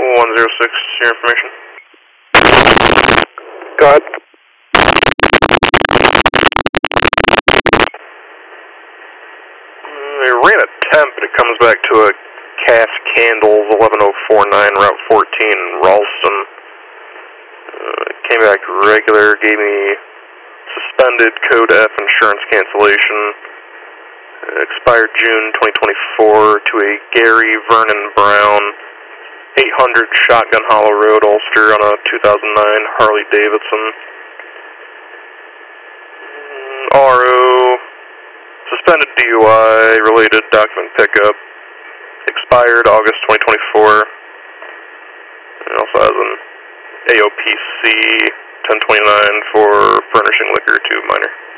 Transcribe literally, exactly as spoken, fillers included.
one zero six, your information. Go ahead. They ran a temp, and it comes back to a Cass Candles eleven oh four nine, Route fourteen in Ralston. Uh, came back regular, gave me suspended code F insurance cancellation. Uh, expired June twenty twenty-four to a Gary Vernon Brown, eight hundred Shotgun Hollow Road, Ulster, on a two thousand nine Harley Davidson. Mm, R O, suspended D U I, related document pickup. Expired August twenty twenty-four. It also has an A O P C ten twenty-nine for furnishing liquor to minor.